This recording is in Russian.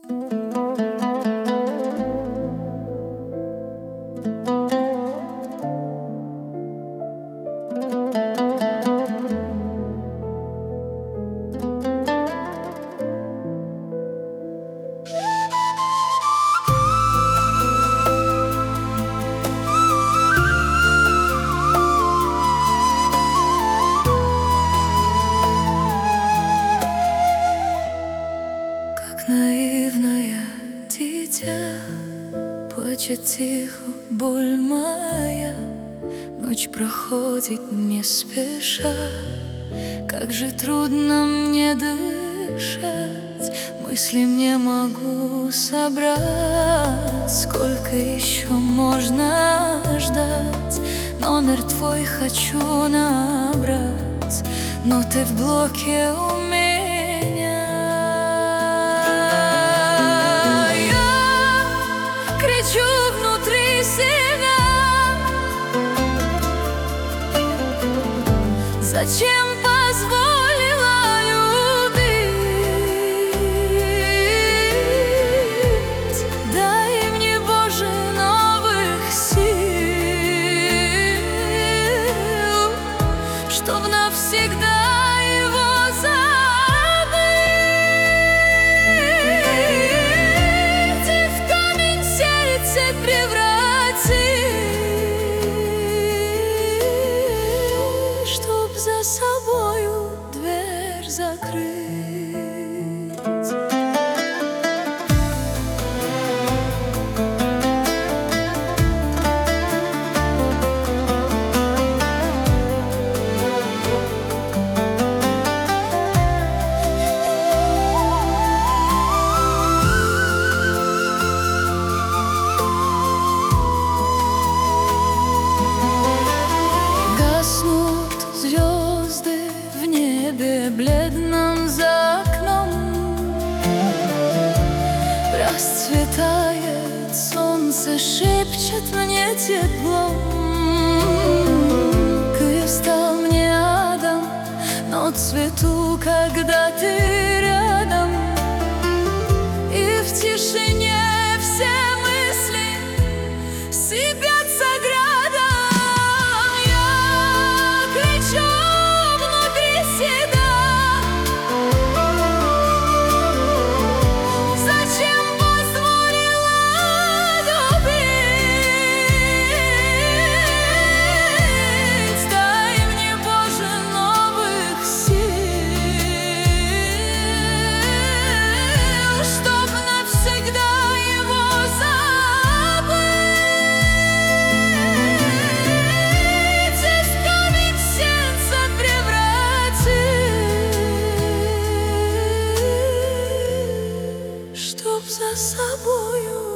Наивное дитя, плачет тихо боль моя. Ночь проходит не спеша, как же трудно мне дышать. Мысли не могу собрать, сколько еще можно ждать. Номер твой хочу набрать, но ты в блоке у меня. Кричу внутри себя: зачем позволила любить? Дай мне, Боже, новых сил, чтоб навсегда его забыть и в камень сердце превратить, чтоб за собою дверь закрыть. Звезды в небе бледном за окном, расцветает солнце, шепчет мне теплом. Киев стал мне адом, но цвету, когда ты рядом. И в тишине все мысли сыпятся градом. За собою